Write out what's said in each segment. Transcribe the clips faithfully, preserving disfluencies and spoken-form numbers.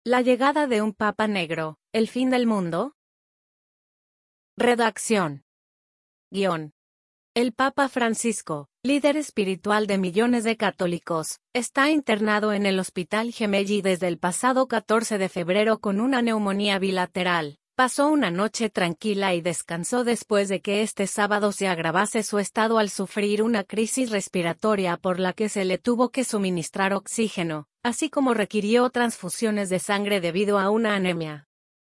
La llegada de un Papa Negro, ¿el fin del mundo? Redacción. Guión. El Papa Francisco, líder espiritual de millones de católicos, está internado en el Hospital Gemelli desde el pasado catorce de febrero con una neumonía bilateral. Pasó una noche tranquila y descansó después de que este sábado se agravase su estado al sufrir una crisis respiratoria por la que se le tuvo que suministrar oxígeno, así como requirió transfusiones de sangre debido a una anemia.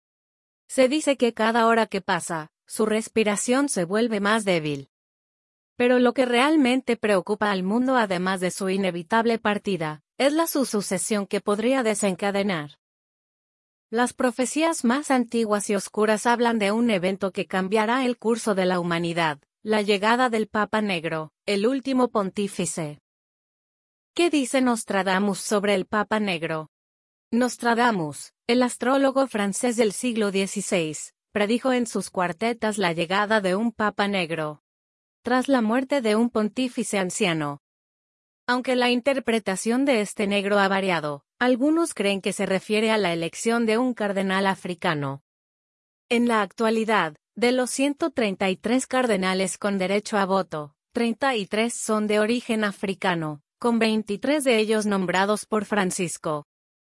Se dice que cada hora que pasa, su respiración se vuelve más débil. Pero lo que realmente preocupa al mundo, además de su inevitable partida, es la su sucesión que podría desencadenar. Las profecías más antiguas y oscuras hablan de un evento que cambiará el curso de la humanidad, la llegada del Papa Negro, el último pontífice. ¿Qué dice Nostradamus sobre el Papa Negro? Nostradamus, el astrólogo francés del siglo dieciséis, predijo en sus cuartetas la llegada de un Papa Negro, tras la muerte de un pontífice anciano. Aunque la interpretación de este negro ha variado, algunos creen que se refiere a la elección de un cardenal africano. En la actualidad, de los ciento treinta y tres cardenales con derecho a voto, treinta y tres son de origen africano, con veintitrés de ellos nombrados por Francisco.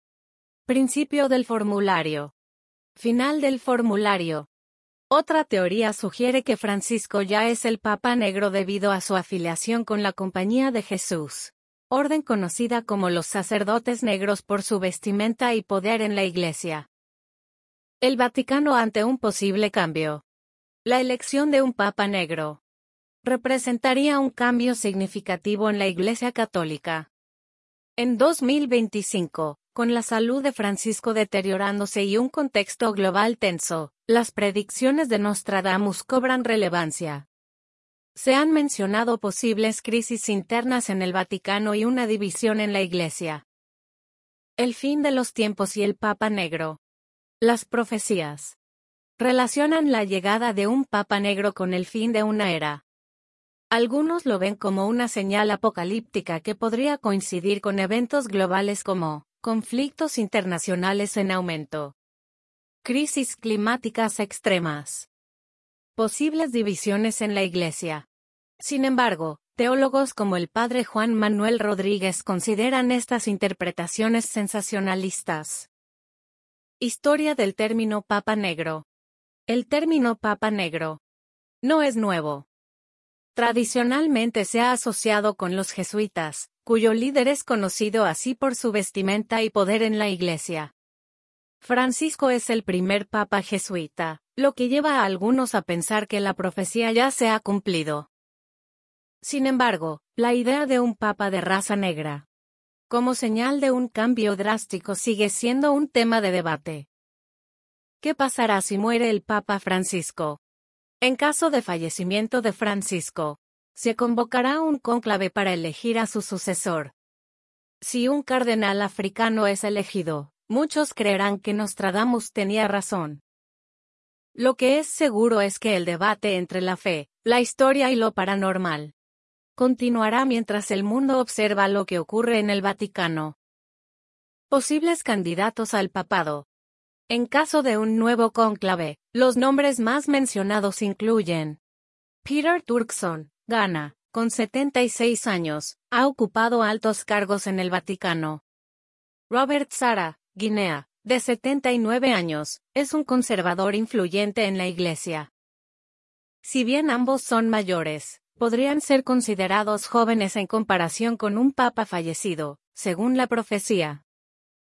Principio del formulario. Final del formulario. Otra teoría sugiere que Francisco ya es el Papa Negro debido a su afiliación con la Compañía de Jesús, orden conocida como los sacerdotes negros por su vestimenta y poder en la Iglesia. El Vaticano ante un posible cambio. La elección de un Papa Negro representaría un cambio significativo en la Iglesia Católica. En dos mil veinticinco, con la salud de Francisco deteriorándose y un contexto global tenso, las predicciones de Nostradamus cobran relevancia. Se han mencionado posibles crisis internas en el Vaticano y una división en la Iglesia. El fin de los tiempos y el Papa Negro. Las profecías relacionan la llegada de un Papa Negro con el fin de una era. Algunos lo ven como una señal apocalíptica que podría coincidir con eventos globales como conflictos internacionales en aumento, crisis climáticas extremas, posibles divisiones en la Iglesia. Sin embargo, teólogos como el padre Juan Manuel Rodríguez consideran estas interpretaciones sensacionalistas. Historia del término Papa Negro. El término Papa Negro no es nuevo. Tradicionalmente se ha asociado con los jesuitas, cuyo líder es conocido así por su vestimenta y poder en la Iglesia. Francisco es el primer papa jesuita, lo que lleva a algunos a pensar que la profecía ya se ha cumplido. Sin embargo, la idea de un papa de raza negra, como señal de un cambio drástico, sigue siendo un tema de debate. ¿Qué pasará si muere el Papa Francisco? En caso de fallecimiento de Francisco, se convocará un cónclave para elegir a su sucesor. Si un cardenal africano es elegido, muchos creerán que Nostradamus tenía razón. Lo que es seguro es que el debate entre la fe, la historia y lo paranormal continuará mientras el mundo observa lo que ocurre en el Vaticano. Posibles candidatos al papado. En caso de un nuevo cónclave, los nombres más mencionados incluyen Peter Turkson, Ghana, con setenta y seis años, ha ocupado altos cargos en el Vaticano. Robert Sara, Guinea, de setenta y nueve años, es un conservador influyente en la Iglesia. Si bien ambos son mayores, podrían ser considerados jóvenes en comparación con un papa fallecido, según la profecía.